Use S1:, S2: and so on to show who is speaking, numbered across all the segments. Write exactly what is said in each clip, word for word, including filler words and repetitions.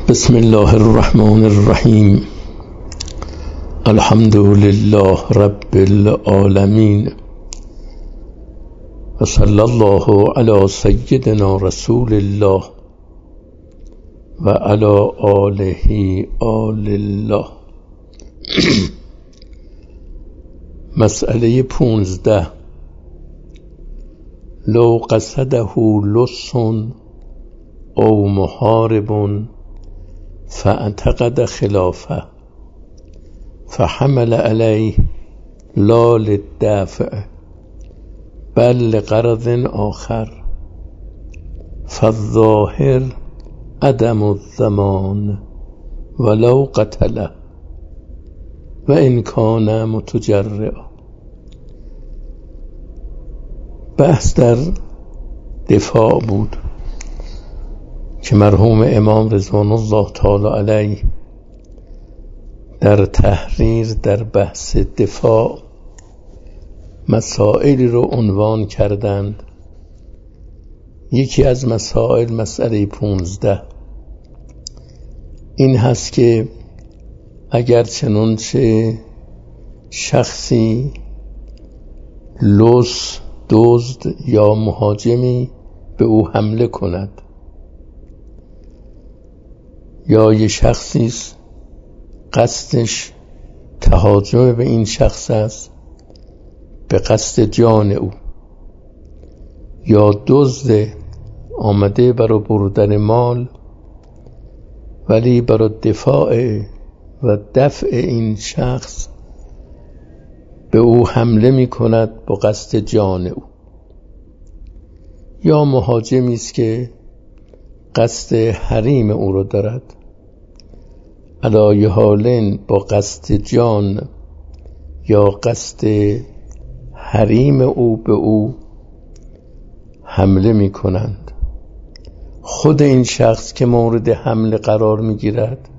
S1: بسم الله الرحمن الرحیم. الحمد لله رب العالمین و صلی الله علی سیدنا رسول الله و علی آله آل الله. مسئله پونزده. لو قصده لص او محارب فاعتقد خلافه فحمل عليه لا للدافع بل لغرض آخر فالظاهر عدم الضمان ولو قتله و ان کان متجرعا. بحث در دفاع بود که مرحوم امام رضوان الله تعالی علیه در تحریر در بحث دفاع مسائلی رو عنوان کردند. یکی از مسائل مسئله پونزده این هست که اگر چنانچه شخصی لص، دزد یا مهاجمی به او حمله کند یا یه شخصی قصدش تهاجم به این شخص است به قصد جان او، یا دزد آمده برای بردن مال ولی برای دفاع و دفع این شخص به او حمله می کند با قصد جان او، یا مهاجمی است که قصد حریم او را دارد، علی حالین با قصد جان یا قصد حریم او به او حمله می کنند. خود این شخص که مورد حمله قرار می گیرد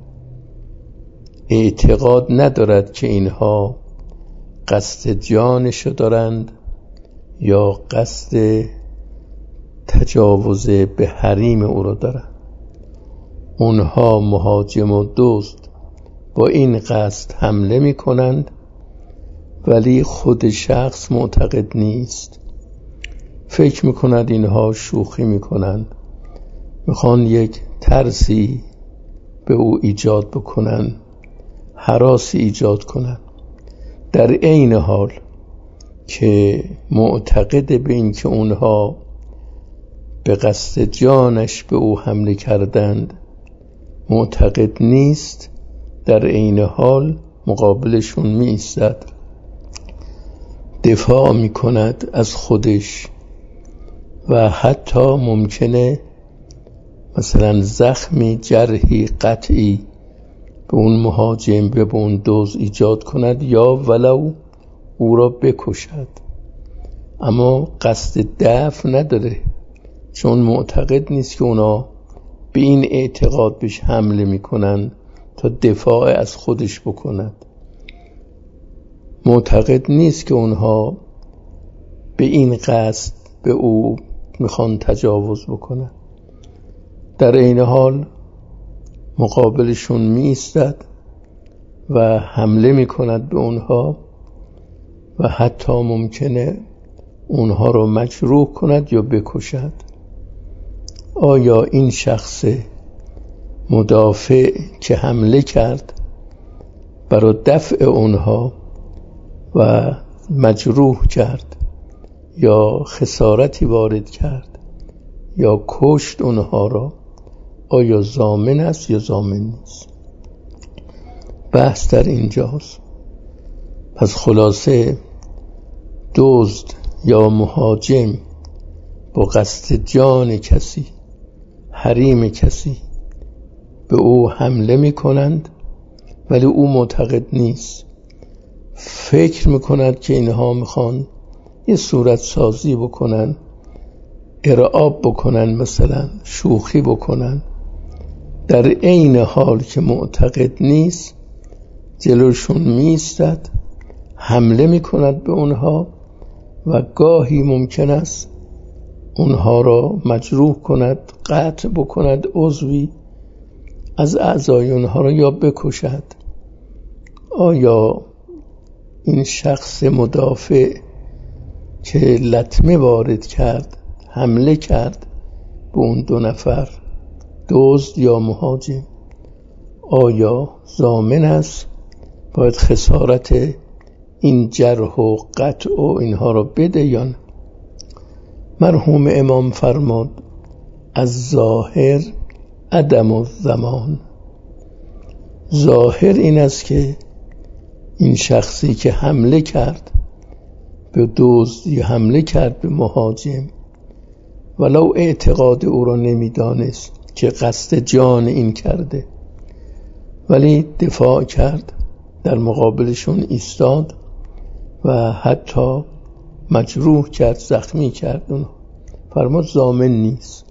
S1: اعتقاد ندارد که اینها قصد جانش دارند یا قصد تجاوز به حریم او را دارند. اونها مهاجم و دزد با این قصد حمله می کنند ولی خود شخص معتقد نیست، فکر می کند اینها شوخی می کنند، میخوان یک ترسی به او ایجاد بکنن، هراسی ایجاد کنن، در عین حال که معتقد به این که اونها به قصد جانش به او حمله کردند معتقد نیست، در عین حال مقابلشون می ایستد، دفاع می کند از خودش و حتی ممکنه مثلا زخمی، جرحی، قطعی به اون مهاجم به اون دزد ایجاد کند یا ولو او را بکشد، اما قصد دفع نداره چون معتقد نیست که اونا به این اعتقاد بهش حمله میکنن تا دفاع از خودش بکند، معتقد نیست که اونها به این قصد به او میخوان تجاوز بکنن، در این حال مقابلشون می ایستد و حمله می کند به اونها و حتی ممکنه اونها رو مجروح کند یا بکشد. آیا این شخص مدافع که حمله کرد برای دفع اونها و مجروح کرد یا خسارتی وارد کرد یا کشت اونها را، آیا ضامن است یا ضامن نیست؟ بحث در اینجاست. پس خلاصه دزد یا مهاجم با قصد جان کسی، حریم کسی به او حمله می کنند ولی او معتقد نیست، فکر می کند که اینها میخوان یه صورت سازی بکنن، ارعاب بکنن، مثلا شوخی بکنن، در عین حال که معتقد نیست جلوشون می ایستد، حمله می کند به اونها و گاهی ممکن است اونها را مجروح کند، قطع بکند عضوی، از اعضای اونها را یا بکشد. آیا این شخص مدافع که لطمه وارد کرد، حمله کرد به اون دو نفر، دزد یا مهاجم، آیا ضامن است باید خسارت این جرح و قطع و اینها را بده یا نه؟ مرحوم امام فرمود از ظاهر عدم الضمان. ظاهر این است که این شخصی که حمله کرد به دزد یا حمله کرد به مهاجم، ولو اعتقاد او را نمیدانست که قصد جان این کرده، ولی دفاع کرد، در مقابلشون ایستاد و حتی مجروح کرد، زخمی کرد اونو، فرمود ضامن نیست.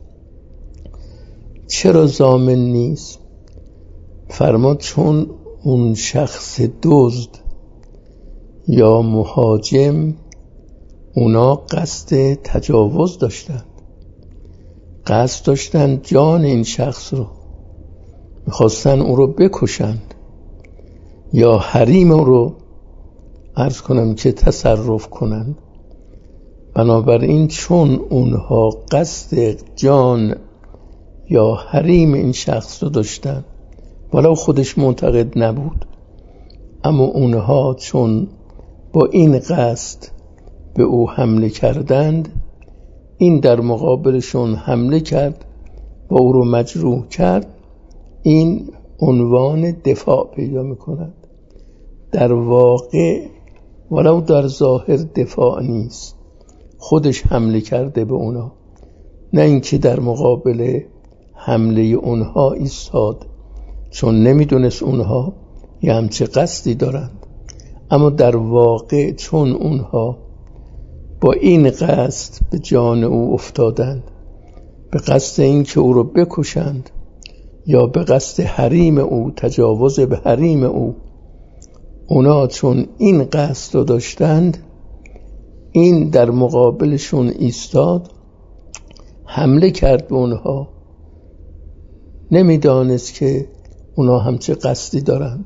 S1: چرا ضامن نیست؟ فرمود چون اون شخص دزد یا مهاجم اونا قصد تجاوز داشتند، قصد داشتند جان این شخص رو، میخواستن او رو بکشند یا حریم او رو عرض کنم که تصرف کنند. بنابراین چون اونها قصد جان یا حریم این شخص رو داشتن، ولو خودش معتقد نبود، اما اونها چون با این قصد به او حمله کردند، این در مقابلشون حمله کرد و او رو مجروح کرد، این عنوان دفاع پیدا میکند. در واقع ولو در ظاهر دفاع نیست، خودش حمله کرده به اونا، نه اینکه در مقابل حمله اونها ایستاد، چون نمیدونست اونها یه همچه قصدی دارند، اما در واقع چون اونها با این قصد به جان او افتادند، به قصد این که او رو بکشند یا به قصد حریم او، تجاوز به حریم او، اونا چون این قصد رو داشتند، این در مقابلشون ایستاد، حمله کرد به اونها، نمیدانست که اونا همچه قصدی دارن،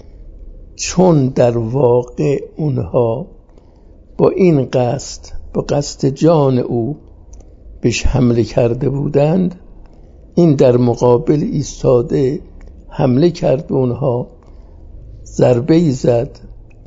S1: چون در واقع اونها با این قصد، با قصد جان او بهش حمله کرده بودند، این در مقابل ایستاده حمله کرد به اونها، ضربه‌ای زد،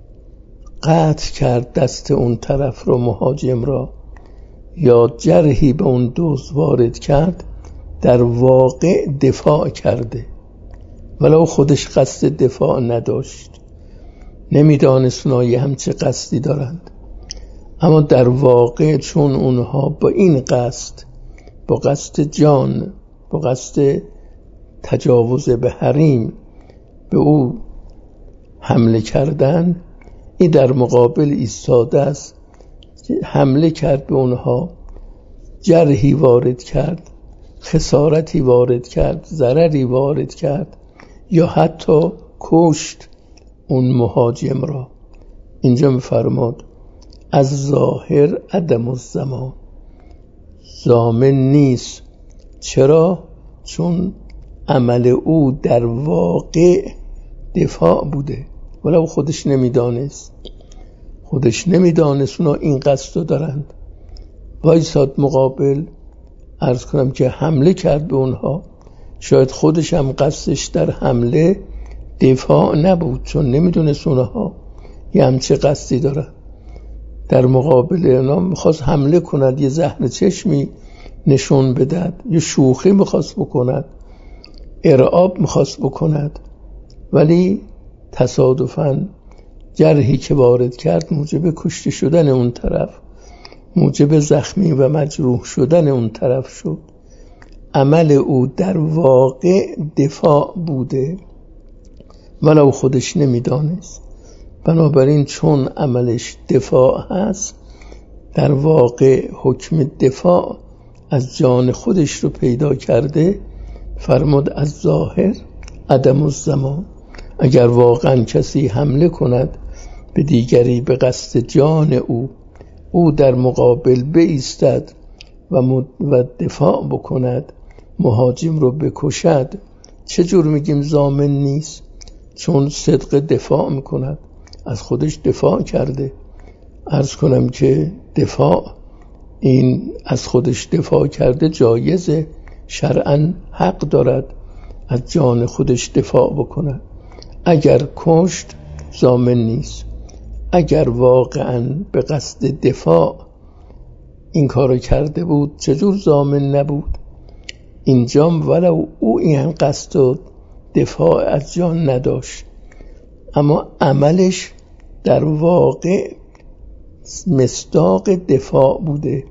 S1: قطع کرد دست اون طرف رو، مهاجم را، یا جرحی به اون دزد وارد کرد، در واقع دفاع کرده، ولو خودش قصد دفاع نداشت، نمیدانست اونها یه همچه قصدی دارند، اما در واقع چون اونها با این قصد، با قصد جان، با قصد تجاوز به حریم به او حمله کردن، این در مقابل ایستاده است، حمله کرد به اونها، جرحی وارد کرد، خسارتی وارد کرد، ضرری وارد کرد، یا حتی کشت اون مهاجم را. اینجا می‌فرماد از ظاهر عدم الضمان، ضامن نیست. چرا؟ چون عمل او در واقع دفاع بوده، ولو خودش نمیدانست، خودش نمیدانست اونا این قصد رو دارند، وایساد مقابل، عرض کنم که حمله کرد به اونها، شاید خودش هم قصدش در حمله دفاع نبود، چون نمیدونست اونها یه همچه قصدی دارن، در مقابل اونا میخواست حمله کند، یه زهر چشمی نشون بدهد، یه شوخی میخواست بکند، ارعاب میخواست بکند، ولی تصادفاً جرحی که وارد کرد موجب کشته شدن اون طرف، موجب زخمی و مجروح شدن اون طرف شد. عمل او در واقع دفاع بوده، ولو خودش نمیدانست. بنابراین چون عملش دفاع هست، در واقع حکم دفاع از جان خودش رو پیدا کرده. فرمود از ظاهر عدم الضمان، اگر واقعا کسی حمله کند به دیگری به قصد جان او، او در مقابل بایستد و, و دفاع بکند، مهاجم رو بکشد، چجور میگیم ضامن نیست؟ چون صدق دفاع میکند، از خودش دفاع کرده. عرض کنم که دفاع، این از خودش دفاع کرده جایزه، شرعاً حق دارد از جان خودش دفاع بکند. اگر کشت ضامن نیست. اگر واقعاً به قصد دفاع این کارو کرده بود چجور ضامن نبود؟ اینجام ولو او این قصد دفاع از جان نداشت، اما عملش در واقع مصداق دفاع بوده.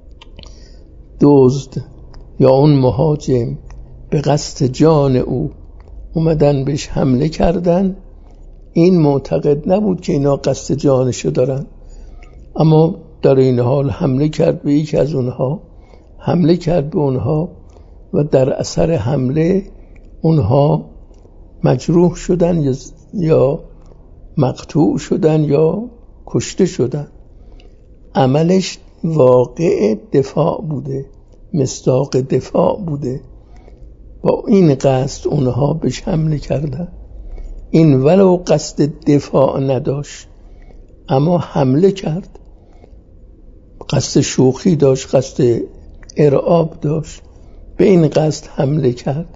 S1: دزد یا اون مهاجم به قصد جان او اومدن بهش حمله کردن، این معتقد نبود که اینا قصد جانشو دارن، اما در این حال حمله کرد به یکی از اونها، حمله کرد به اونها و در اثر حمله اونها مجروح شدن یا, یا مقطوع شدن یا کشته شدن. عملش واقع دفاع بوده، مصداق دفاع بوده. با این قصد اونها بهش حمله کردن. این ولو قصد دفاع نداشت اما حمله کرد، قصد شوخی داشت، قصد ارعاب داشت، به این قصد حمله کرد.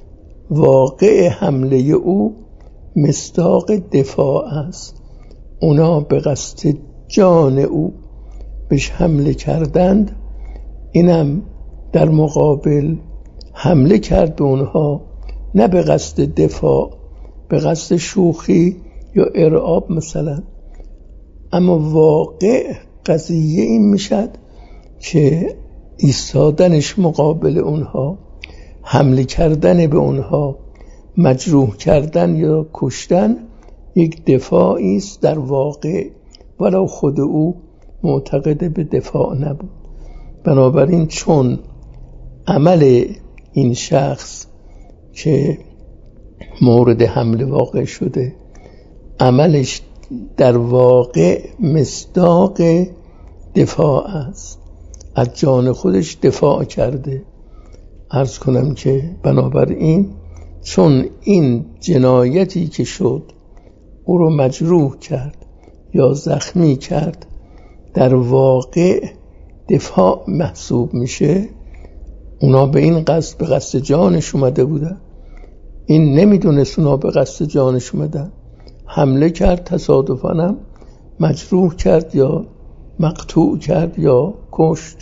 S1: واقع حمله او مصداق دفاع است. اونا به قصد جان او بهش حمله کردند، اینم در مقابل حمله کرد به اونها، نه به قصد دفاع، به قصد شوخی یا ارعاب مثلا. اما واقع قضیه این میشد که ایستادنش مقابل اونها، حمله کردن به اونها، مجروح کردن یا کشتن یک دفاعی است در واقع، ولو خود او معتقد به دفاع نبود. بنابراین چون عمل این شخص که مورد حمله واقع شده عملش در واقع مصداق دفاع است، از جان خودش دفاع کرده. عرض کنم که بنابراین چون این جنایتی که شد او رو مجروح کرد یا زخمی کرد در واقع دفاع محسوب میشه، اونا به این قصد به قصد جانش اومده بودن، این نمیدونست اونا به قصد جانش اومدن، حمله کرد، تصادفاً هم مجروح کرد یا مقطوع کرد یا کشت.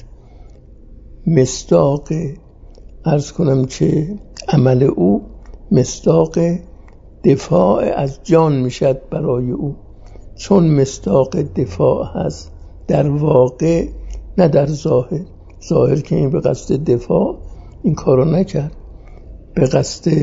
S1: مصداق، عرض کنم که عمل او مصداق دفاع از جان میشد برای او، چون مصداق دفاع هست در واقع نه در ظاهر. ظاهر که این به قصد دفاع این کارو نکرد، به قصد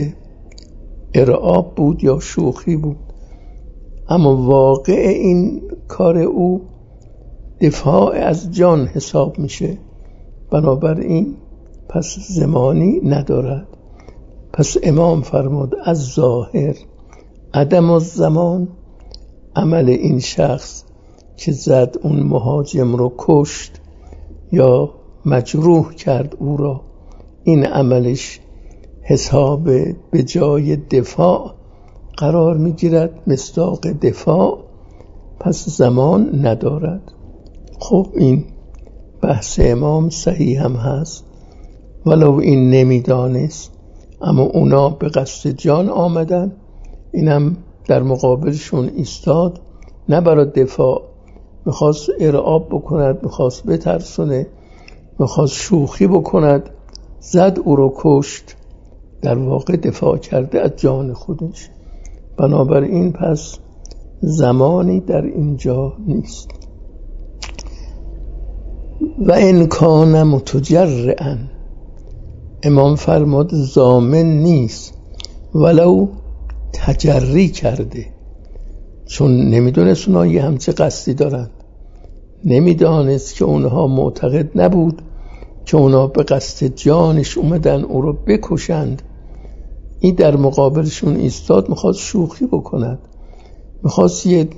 S1: ارعاب بود یا شوخی بود، اما واقع این کار او دفاع از جان حساب میشه. بنابراین پس زمانی ندارد. پس امام فرمود از ظاهر عدم الزمان، عمل این شخص که زد اون مهاجم رو کشت یا مجروح کرد او را، این عملش حساب به جای دفاع قرار میگیرد، مصداق دفاع، پس زمان ندارد. خب این بحث امام صحیح هم هست، ولو این نمیدانست، اما اونا به قصد جان آمدن، اینم در مقابلشون ایستاد، نه برای دفاع، میخواست ارعاب بکند، میخواست بترسونه، میخواست شوخی بکند، زد او رو کشت، در واقع دفاع کرده از جان خودش. بنابراین پس زمانی در اینجا نیست. و ان کان متجرعا، امام فرمود ضامن نیست ولو تجری کرده، چون نمیدونست اونها یه همچه قصدی دارن، نمیدانست که اونها معتقد نبود که اونها به قصد جانش اومدن او رو بکشند. این در مقابلشون ایستاد، میخواست شوخی بکند، میخواست یه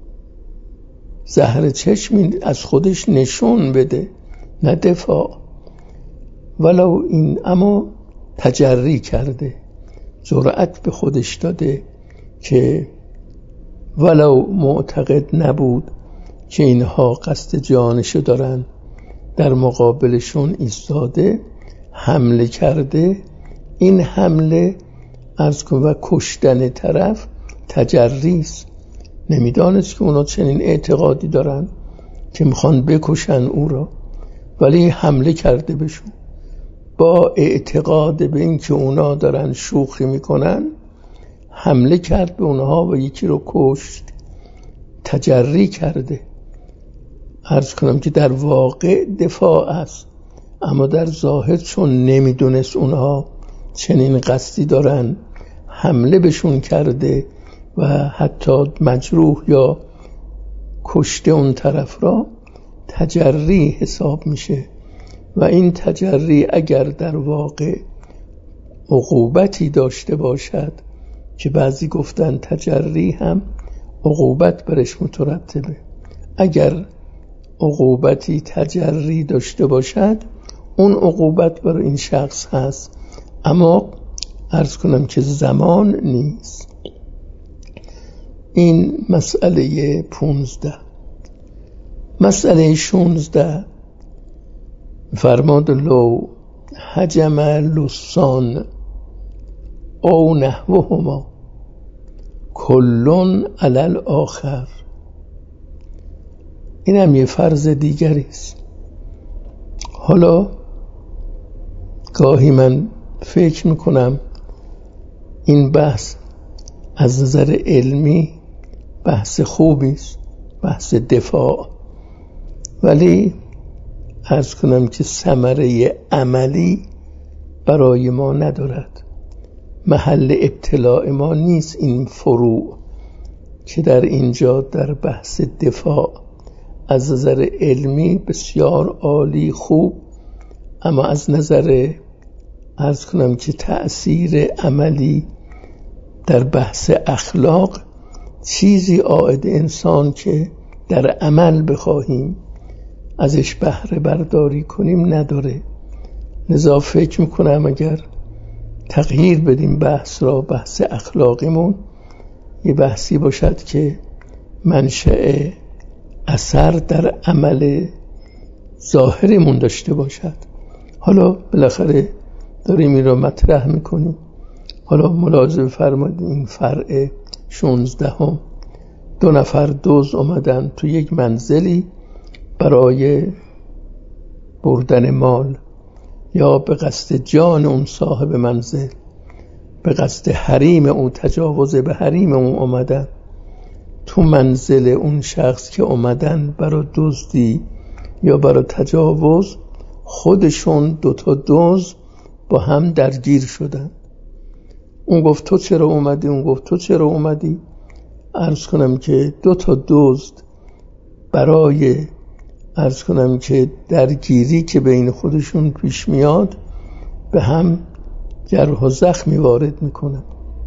S1: زهر چشمی از خودش نشون بده، نه دفاع. ولو این، اما تجری کرده، جرأت به خودش داده که ولو معتقد نبود که اینها قصد جانشو دارن، در مقابلشون ایستاده، حمله کرده. این حمله عرض کن و کشتن طرف تجریست. نمیدانست که اونا چنین اعتقادی دارن که میخوان بکشن او را، ولی حمله کرده بهشون با اعتقاد به این که اونا دارن شوخی میکنن. حمله کرد به اونها و یکی رو کشت. تجری کرده. عرض کنم که در واقع دفاع است، اما در ظاهر چون نمیدونست اونها چنین قصدی دارن، حمله بهشون کرده و حتی مجروح یا کشته اون طرف را. تجری حساب میشه و این تجری اگر در واقع عقوبتی داشته باشد، که بعضی گفتن تجری هم عقوبت برش مترتبه، اگر عقوبتی تجری داشته باشد اون عقوبت برای این شخص هست، اما عرض کنم که زمان نیست. این مسئله پونزده. مسئله شونزده فرماد لو حجم لسان او نحوهما کلون علی الاخر. این هم یه فرض دیگری است. حالا گاهی من فکر میکنم این بحث از نظر علمی بحث خوبی است، بحث دفاع، ولی عرض کنم که ثمره عملی برای ما ندارد. محل ابتلاع ما نیست این فروع که در اینجا در بحث دفاع از نظر علمی بسیار عالی خوب، اما از نظر عرض کنم که تأثیر عملی در بحث اخلاق چیزی عائد انسان که در عمل بخواهیم ازش بهره برداری کنیم نداره. لذا فکر میکنم اگر تغییر بدیم بحث را، بحث اخلاقیمون یه بحثی باشد که منشأ اثر در عمل ظاهرمون داشته باشد. حالا بالاخره داریم این را مطرح میکنیم. حالا ملاحظه فرمایید این فرع شانزدهم. دو نفر دزد اومدن تو یک منزلی برای بردن مال، یا به قصد جان اون صاحب منزل، به قصد حریم او، تجاوز به حریم او اومدن تو منزل اون شخص که اومدن برای دزدی یا برای تجاوز. خودشون دوتا دزد با هم درگیر شدن. اون گفت تو چرا اومدی، اون گفت تو چرا اومدی. عرض کنم که دوتا دزد برای عرض کنم که درگیری که بین خودشون پیش میاد به هم جرح و زخمی وارد میکنن.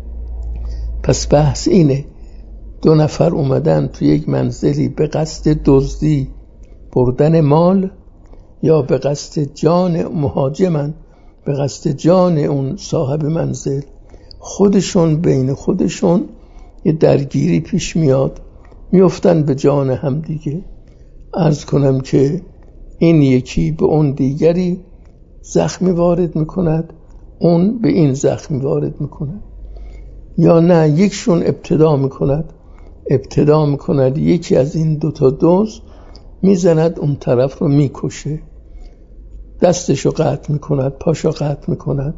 S1: پس بحث اینه، دو نفر اومدن تو یک منزلی به قصد دزدی، بردن مال، یا به قصد جان مهاجمن، به قصد جان اون صاحب منزل. خودشون بین خودشون یه درگیری پیش میاد، میفتن به جان هم دیگه. عرض کنم که این یکی به اون دیگری زخمی وارد میکند، اون به این زخمی وارد میکند. یا نه یکشون ابتدا میکند ابتدا میکند یکی از این دوتا دزد میزند اون طرف رو میکشه، دستشو قطع میکند، پاشو قطع میکند،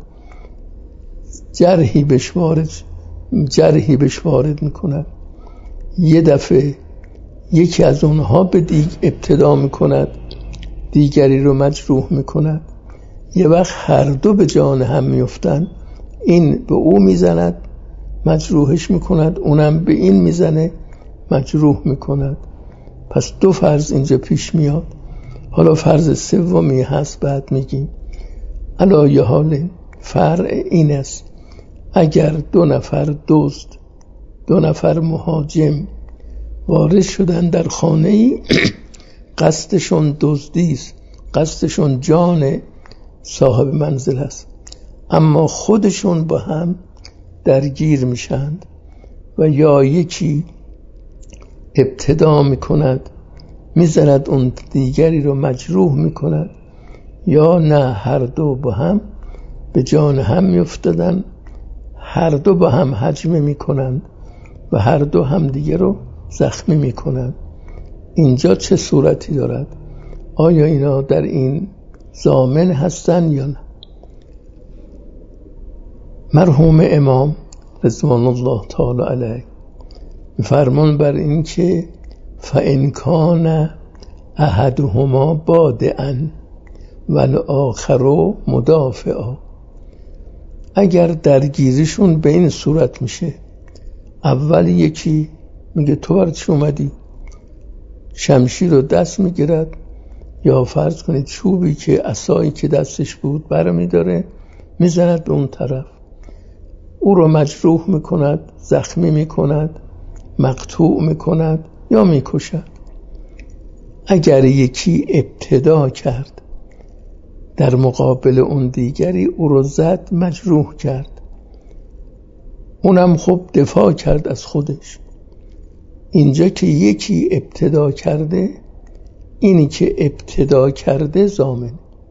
S1: جرحی بهش وارد جرحی بهش وارد میکند. یه دفعه یکی از اونها به دیگ ابتدا میکند، دیگری رو مجروح میکند. یه وقت هر دو به جان هم میفتن، این به او میزند مجروحش میکند، اونم به این میزنه مجروح میکند. پس دو فرض اینجا پیش میاد. حالا فرض سومی هست بعد میگیم. علایه حال فرع این است، اگر دو نفر دزد، دو نفر مهاجم وارد شدن در خانه‌ای، قصدشون دزدی است، قصدشون جان صاحب منزل است، اما خودشون با هم درگیر میشند و یا یکی ابتدا میکند میزند اون دیگری رو مجروح میکند، یا نه هر دو با هم به جان هم میافتادن، هر دو با هم هجمه میکنند و هر دو هم دیگه رو زخمی میکنند. اینجا چه صورتی دارد؟ آیا اینا در این ضامن هستن یا نه؟ مرحوم امام رضوان الله تعالی علیه فرمان بر این که فَإِنْ كَانَ أَحَدُهُمَا بَادِئًا وَالْآخَرُ مُدَافِعًا، اگر درگیریشون به این صورت میشه، اول یکی میگه تو برای چی اومدی، شمشیر رو دست میگیرد یا فرض کنید چوبی که عصایی که دستش بود برمی داره میزند به اون طرف، او رو مجروح میکند، زخمی میکند، مقطوع میکند یا میکشد. اگر یکی ابتدا کرد در مقابل اون دیگری، او رو زد، مجروح کرد، اونم خب دفاع کرد از خودش. اینجا که یکی ابتدا کرده، اینی که ابتدا کرده ضامن،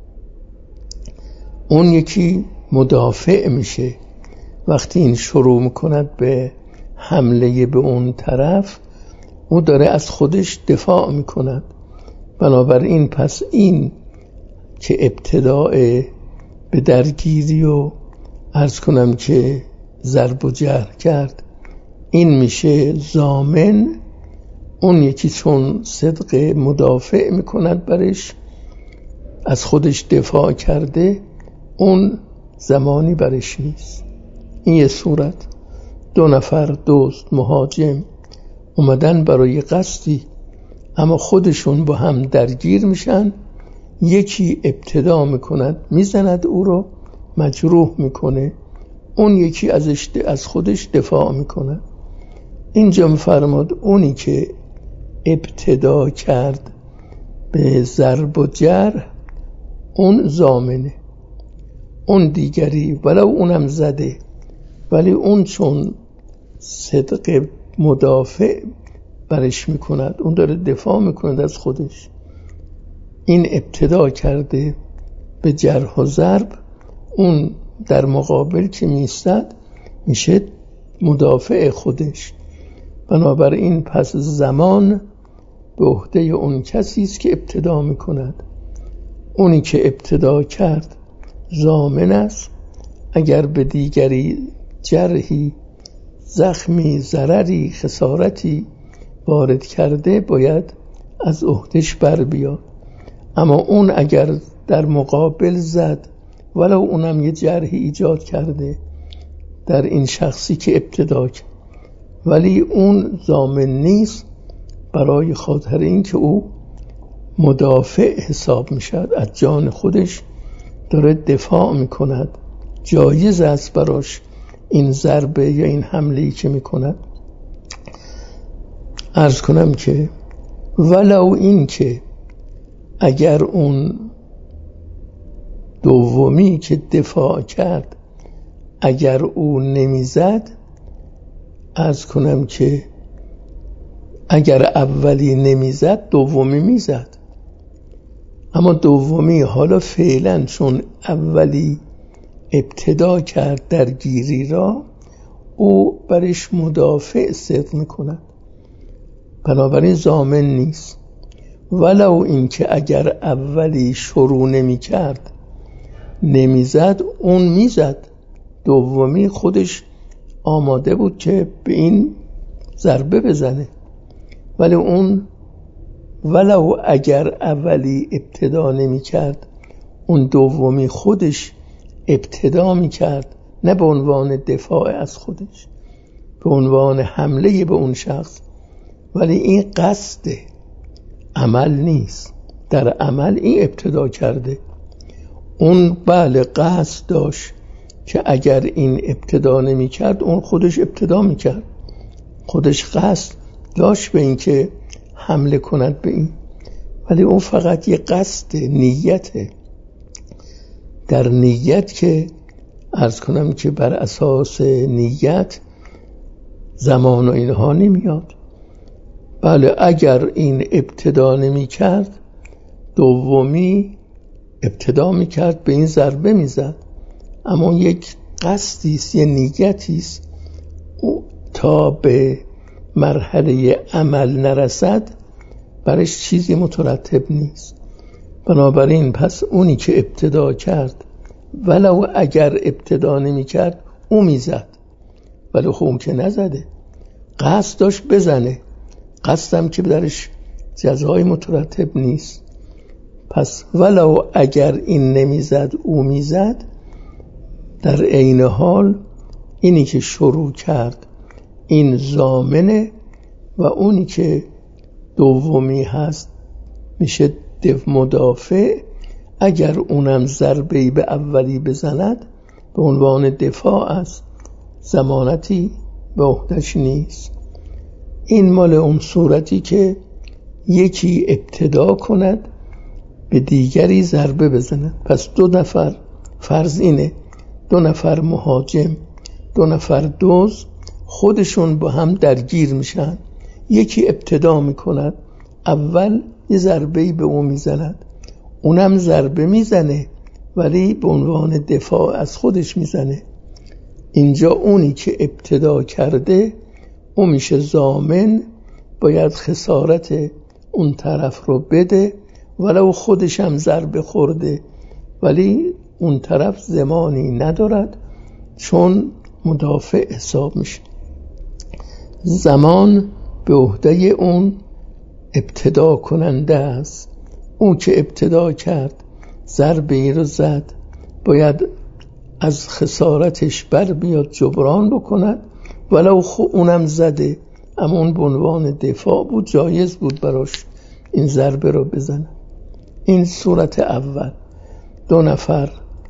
S1: اون یکی مدافع میشه. وقتی این شروع میکند به حمله به اون طرف، او داره از خودش دفاع میکند. بنابراین پس این که ابتداء به درگیری و عرض کنم که ضرب و جرح کرد، این میشه ضامن. اون یکی چون صدق مدافع میکند برش، از خودش دفاع کرده، اون زمانی برش نیست. این یه صورت. دو نفر دوست مهاجم اومدن برای قصدی، اما خودشون با هم درگیر میشن، یکی ابتدا میکند میزند، او رو مجروح میکنه، اون یکی ازش از خودش دفاع میکنه. اینجا میفرماد اونی که ابتدا کرد به ضرب و جرح، اون ضامنه. اون دیگری ولو اونم زده، ولی اون چون صدق مدافع برش میکند، اون داره دفاع میکند از خودش، این ابتدا کرده به جرح و ضرب، اون در مقابل که میستد میشه مدافع خودش. بنابراین پس زمان به عهده اون کسی است که ابتدا میکند. اونی که ابتدا کرد ضامن است. اگر به دیگری جرحی، زخمی، ضرری، خسارتی وارد کرده، باید از عهدهش بر بیاد. اما اون اگر در مقابل زد، ولو اونم یه جرحی ایجاد کرده در این شخصی که ابتدا کرد، ولی اون ضامن نیست، برای خاطر این که او مدافع حساب میشد، از جان خودش داره دفاع میکند، جایز است براش این ضربه یا این حمله‌ای که میکند. عرض کنم که ولو این که اگر اون دومی که دفاع کرد، اگر او نمیزد، عرض کنم که اگر اولی نمیزد، دومی میزد. اما دومی حالا فعلا چون اولی ابتدا کرد درگیری را، او برش مدافع صدق میکند، بنابراین ضامن نیست. ولو این که اگر اولی شروع نمی کرد، نمیزد، اون میزد، دومی خودش آماده بود که به این ضربه بزنه، ولی اون ولو اگر اولی ابتدا نمی کرد، اون دومی خودش ابتدا می کرد، نه به عنوان دفاع از خودش، به عنوان حمله به اون شخص، ولی این قصد عمل نیست. در عمل این ابتدا کرده، اون بله قصد داشت که اگر این ابتدا نمی کرد، اون خودش ابتدا می کرد، خودش قصد داشت به این که حمله کند به این، ولی اون فقط یه قصد، نیته. در نیت که عرض کنم که بر اساس نیت زمان و اینها نمیاد. بله اگر این ابتدا نمی کرد، دومی ابتدا می کرد، به این ضربه می زد، اما یک قصدیست، یه نیتیست، تا به مرحله عمل نرسد برش چیزی مترتب نیست. بنابراین پس اونی که ابتدا کرد ولو اگر ابتدا نمی کرد او می زد، ولی خب اون که نزده، قصد داشت بزنه، قصدم که درش جزای مترتب نیست. پس ولو اگر این نمی زد او می زد، در عین حال اینی که شروع کرد این ضامنه و اونی که دومی هست میشه مدافع. اگر اونم ضربه‌ای به اولی بزند به عنوان دفاع است، ضمانتی به عهده‌اش نیست. این مال اون صورتی که یکی ابتدا کند به دیگری ضربه بزند. پس دو نفر، فرض اینه دو نفر مهاجم، دو نفر دزد، خودشون با هم درگیر میشن، یکی ابتدا میکند، اول یه ضربه‌ای به اون میزند، اونم ضربه میزنه ولی به عنوان دفاع از خودش میزنه. اینجا اونی که ابتدا کرده اون میشه ضامن، باید خسارت اون طرف رو بده ولو خودش هم ضربه خورده، ولی اون طرف ضمانی ندارد چون مدافع حساب میشه. زمان به عهده اون ابتدا کننده است. اون که ابتدا کرد ضربه ای رو زد، باید از خسارتش بر بیاد، جبران بکند، ولو خب اونم زده اما اون به عنوان دفاع بود، جایز بود براش این ضربه رو بزنه. این صورت اول. دو نفر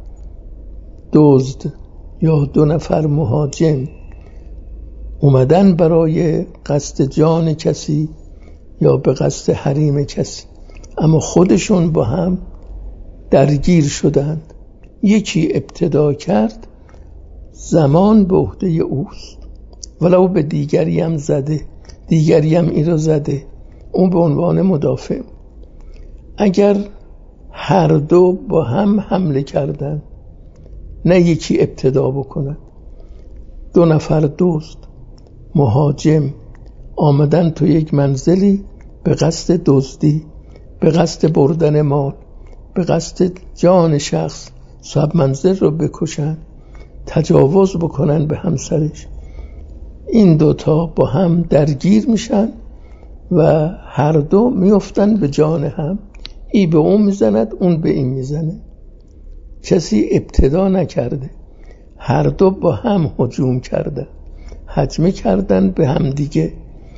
S1: دزد یا دو نفر مهاجم اومدن برای قصد جان کسی یا به قصد حریم کسی، اما خودشون با هم درگیر شدند. یکی ابتدا کرد، زمان به عهده اوست، ولو به دیگری هم زده، دیگری هم این رو زده، اون به عنوان مدافع. اگر هر دو با هم حمله کردن، نه یکی ابتدا بکنن، دو نفر دزد مهاجم آمدن تو یک منزلی به قصد دزدی، به قصد بردن مال، به قصد جان شخص، صاحب منزل رو بکشن، تجاوز بکنن به همسرش. این دوتا با هم درگیر میشن و هر دو میفتن به جان هم، ای به اون میزند، اون به این میزنه. کسی ابتدا نکرده، هر دو با هم هجوم کردن، هجمه کردن به هم دیگه.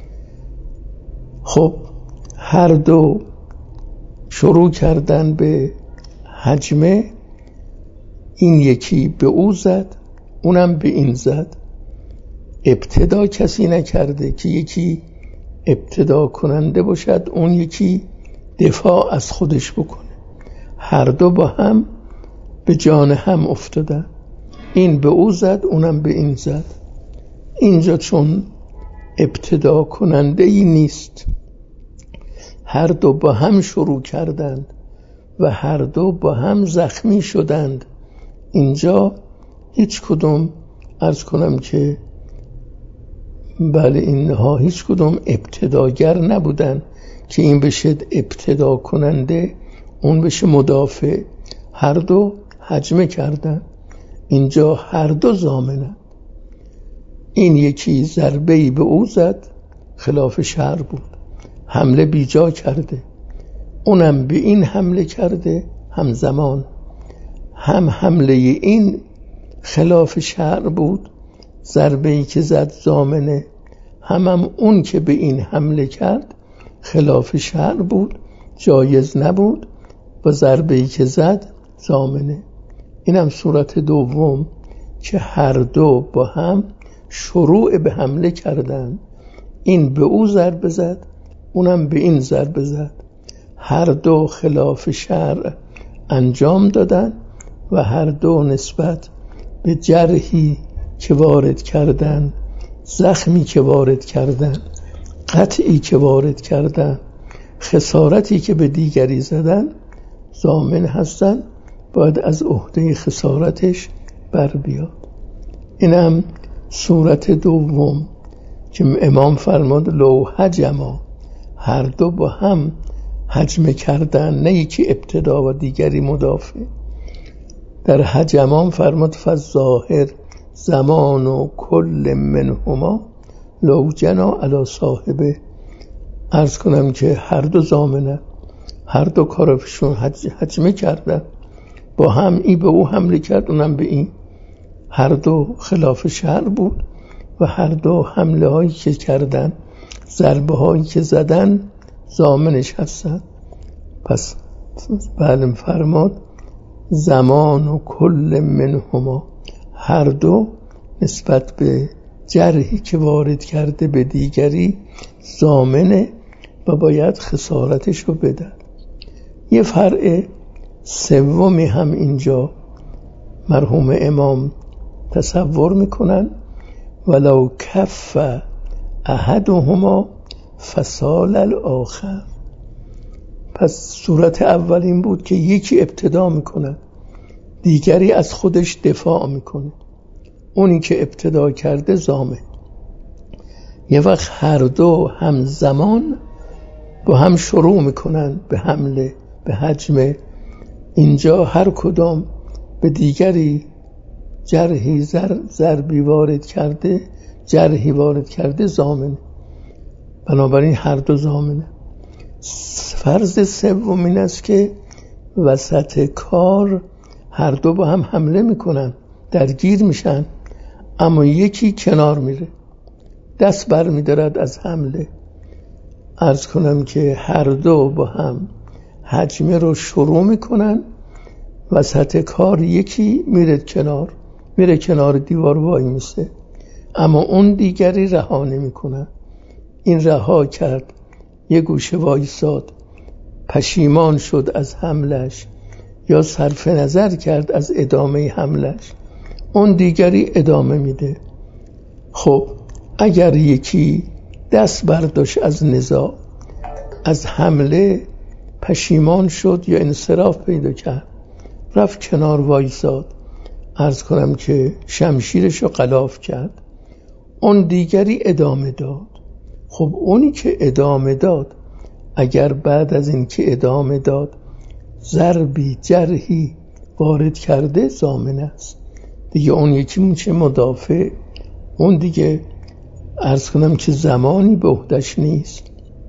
S1: خب هر دو شروع کردن به هجمه، این یکی به او زد، اونم به این زد. ابتدا کسی نکرده که یکی ابتدا کننده باشد، اون یکی دفاع از خودش بکنه. هر دو با هم به جان هم افتادن، این به او زد، اونم به این زد. اینجا چون ابتدا کننده ای نیست، هر دو با هم شروع کردند و هر دو با هم زخمی شدند، اینجا هیچ کدوم عرض کنم که بله اینها هیچ کدوم ابتداگر نبودن که این بشه ابتدا کننده اون بشه مدافع. هر دو هجمه کردن، اینجا هر دو ضامنن. این یکی ضربه‌ای به او زد، خلاف شرع بود، حمله بیجا کرده، اونم به این حمله کرده همزمان. هم حمله این خلاف شرع بود، ضربه‌ای که زد ضامنه، هم, هم اون که به این حمله کرد خلاف شرع بود، جایز نبود، و ضربه‌ای که زد ضامنه. اینم صورت دوم که هر دو با هم شروع به حمله کردن، این به او ضربه زد، اونم به این ضربه زد، هر دو خلاف شرع انجام دادن و هر دو نسبت به جرحی که وارد کردن، زخمی که وارد کردن، قطعی که وارد کردن، خسارتی که به دیگری زدن ضامن هستن، باید از عهده خسارتش بر بیاد. اینم صورت دوم که امام فرمود لو هجما، هر دو با هم هجمه کردن، نه یکی ابتدا و دیگری مدافع. در هجمان فرمود فالظاهر زمان و کل منهما لو جنا علی صاحبه. عرض کنم که هر دو ضامنه، هر دو کارشون هجمه کردن، با هم این به او حمله کرد، اونم به این. هر دو خلاف شرع بود و هر دو حمله هایی که کردن، ضربه هایی که زدن ضامنش هستن. پس بعد فرمود زمان و کل منهما، هر دو نسبت به جرحی که وارد کرده به دیگری ضامنه و باید خسارتش رو بده. یه فرع سومی هم اینجا مرحوم امام تصور میکنن ولو کف احدهما فسال الاخر. پس صورت اول این بود که یکی ابتدا میکنه، دیگری از خودش دفاع میکنه، اونی که ابتدا کرده ضامن. یه وقت هر دو همزمان با هم شروع میکنن به حمله، به هجمه. اینجا هر کدام به دیگری جرحی ضربی وارد کرده، جرحی وارد کرده ضامنه، بنابراین هر دو ضامنه. فرض سوم این است که وسط کار هر دو با هم حمله میکنن، درگیر میشن، اما یکی کنار میره، دست بر میدارد از حمله. عرض کنم که هر دو با هم هجمه رو شروع میکنن، وسط کار یکی میره کنار، میره کنار دیوار وای میسه، اما اون دیگری رها نمیکنه. این رها کرد، یه گوشه وایساد، پشیمان شد از حملش یا صرف نظر کرد از ادامه حملش، اون دیگری ادامه میده. خب اگر یکی دست برداشت از نزاع، از حمله پشیمان شد یا انصراف پیدا کرد، رفت کنار وایساد، عرض کنم که شمشیرش رو غلاف کرد، اون دیگری ادامه داد. خب اونی که ادامه داد اگر بعد از این که ادامه داد ضربی جرحی وارد کرده ضامن است دیگه. اون یکی میشه مدافع، اون دیگه عرض کنم که زمانی به عهدش نیست.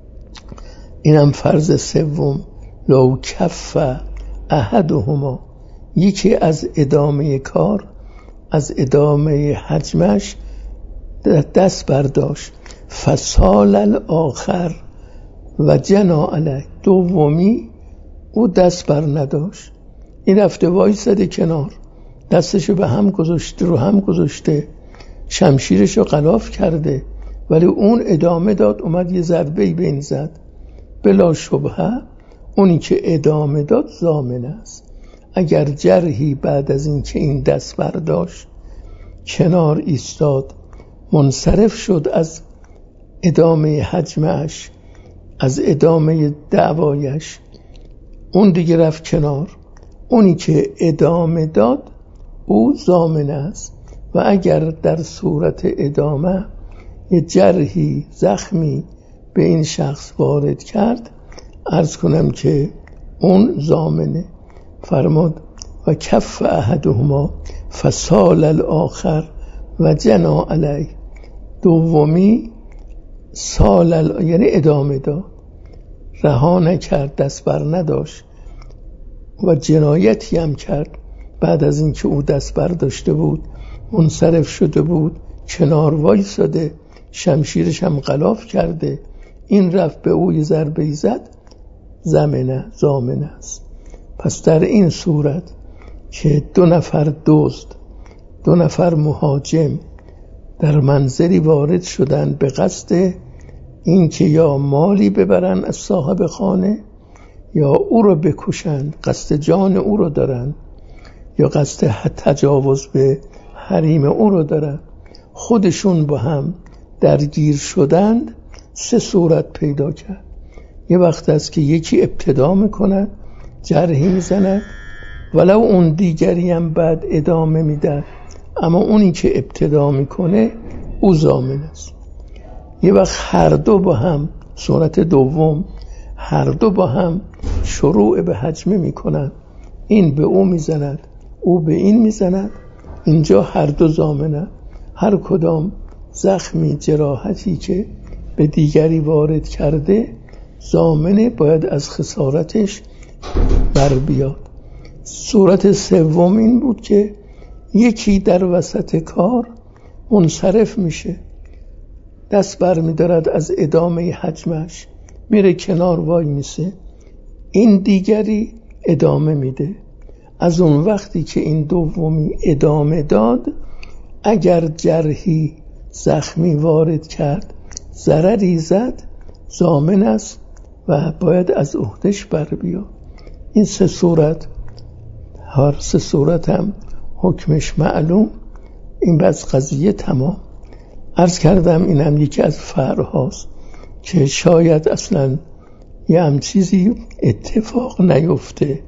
S1: اینم فرض سوم لو کف احدهما، یکی از ادامه کار، از ادامه حجمش دست برداشت، فسال الاخر و جنا علیه، دومی او دست بر نداشت، این رفته وایساده کنار، دستشو به هم گذاشته، رو هم گذاشته، شمشیرشو غلاف کرده، ولی اون ادامه داد، اومد یه ضربه‌ای به این زد. بلا شبهه اونی که ادامه داد ضامن است. اگر جرحی بعد از این که این دست برداشت کنار ایستاد، منصرف شد از ادامه حجمش، از ادامه دعوایش، اون دیگه رفت کنار، اونی که ادامه داد او ضامن است. و اگر در صورت ادامه یه جرحی زخمی به این شخص وارد کرد، عرض کنم که اون ضامنه. فرمود و کف احدهما فسال الاخر و جنا علیه، دومی سال ال... یعنی ادامه داد، رها نکرد، دست بر نداشت و جنایتی هم کرد. بعد از اینکه او دست بر داشته بود، منصرف شده بود، کنار وایساده، شمشیرش هم غلاف کرده، این رفت به او یه ضربه زد، ضامنه ضامن است. پس در این صورت که دو نفر دزد، دو نفر مهاجم در منزلی وارد شدن به قصد اینکه یا مالی ببرن از صاحب خانه یا او رو بکشن، قصد جان او رو دارن، یا قصد تجاوز به حریم او رو دارن خودشون با هم درگیر شدند، سه صورت پیدا کرد. یه وقت است که یکی ابتدا میکنه، جرحی میزند، ولو اون دیگری هم بعد ادامه میده، اما اونی که ابتدا میکنه او ضامن است. یه وقت هر دو با هم، صورت دوم، هر دو با هم شروع به هجمه میکنن، این به او میزند، او به این میزند، اینجا هر دو ضامنه، هر کدام زخمی، جراحتی که به دیگری وارد کرده ضامنه، باید از خسارتش بر بیاد. صورت سوم این بود که یکی در وسط کار منصرف میشه، دست بر میدارد از ادامه حجمش، میره کنار وای میسه، این دیگری ادامه میده. از اون وقتی که این دومی ادامه داد، اگر جرحی، زخمی وارد کرد، ضرری زد، ضامن است و باید از عهده‌اش بر بیاد. این سه صورت، هر سه صورت هم حکمش معلوم، این بس قضیه تمام. عرض کردم این هم یکی از فرهاست که شاید اصلا یه هم چیزی اتفاق نیفته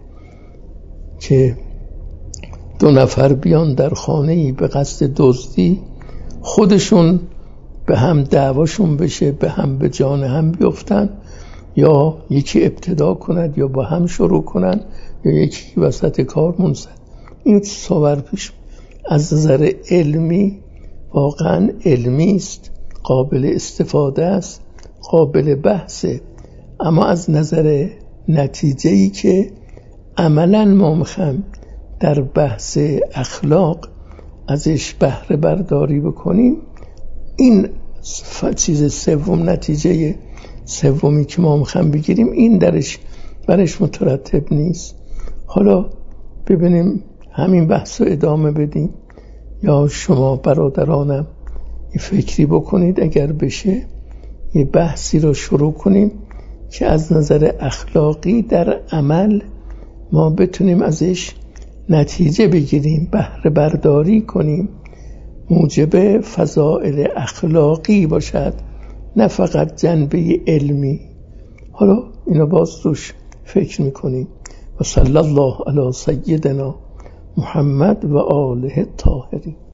S1: که دو نفر بیان در خانه‌ای به قصد دزدی، خودشون به هم دعواشون بشه، به هم به جان هم بیفتن، یا یکی ابتدا کند یا با هم شروع کنن، یا یکی وسط کار منصرف. این صور پیش از نظر علمی واقعا علمی است، قابل استفاده است، قابل بحثه، اما از نظر نتیجه‌ای که عملاً ما می‌خوایم در بحث اخلاق ازش بهره برداری بکنیم، این چیز سوم، نتیجه سومی که ما می‌خوایم بگیریم، این درش برش مترتب نیست. حالا ببینیم همین بحث رو ادامه بدیم، یا شما برادرانم یه فکری بکنید اگر بشه یه بحثی رو شروع کنیم که از نظر اخلاقی در عمل ما بتونیم ازش نتیجه بگیریم، بهره برداری کنیم، موجب فضائل اخلاقی باشد، نه فقط جنبه علمی. حالا اینو باز روش فکر میکنیم. و صلی الله علی سیدنا محمد و آله الطاهرین.